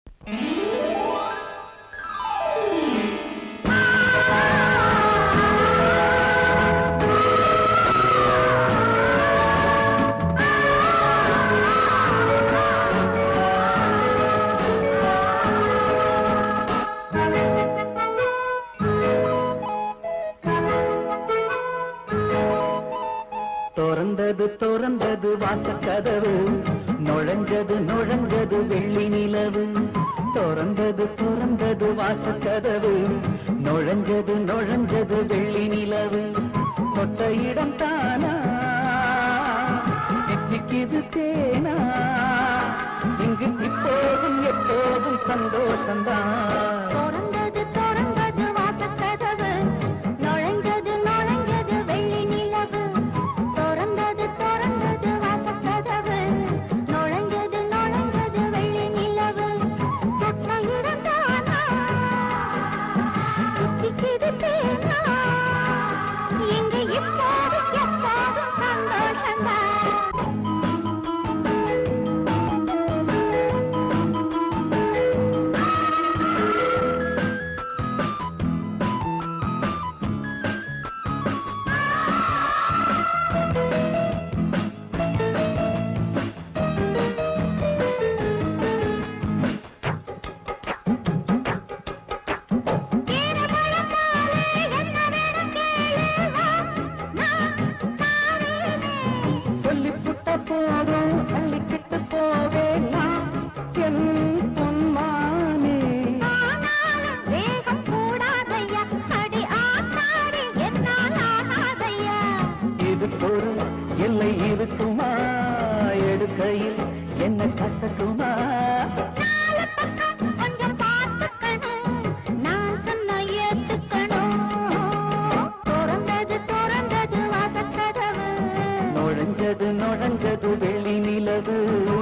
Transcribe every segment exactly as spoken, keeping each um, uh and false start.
திறந்தது திறந்தது வாசக்கதவு, நுழைஞ்சது நுழைஞ்சது வெள்ளி நிலவு. திறந்தது திறந்தது வாசக்கதவு, நுழைஞ்சது நுழைஞ்சது வெள்ளி நிலவு. சொட்ட இடம் தானா தித்திக்குது தேனா, இங்கு இப்போதும் எப்போதும் சந்தோஷம்தான். எல்லை இருக்குமா, எடுக்கையில் என்ன கசக்குமா? கொஞ்சம் பார்த்துக்கணும், நான் சொன்ன ஏத்துக்கணும். திறந்தது திறந்தது வாசக்கதவு, நுழைஞ்சது நுழைஞ்சது வெள்ளி நிலவு.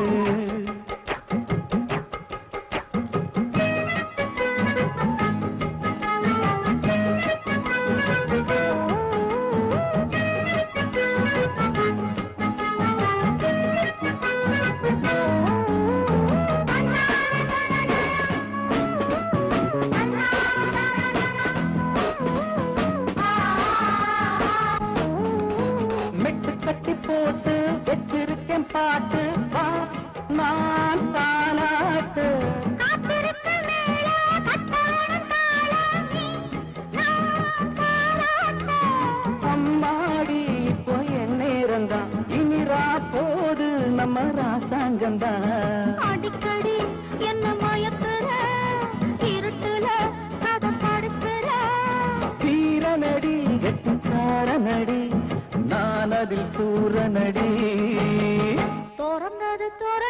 கட்டி போட்டு வச்சிருக்கேன் பாட்டு, வா நான் தானாட்டு. அம்மாடி இப்போ என் நேரம்தான், இனிரா போது நம்ம ராசாங்கம்தான். அடிக்கடி என்ன மயக்குற, இருட்டுல கதை படுத்துற. தீரநடி கெட்டிக்காரநடி, நான் அதில் சூரநடி. திறந்தது திற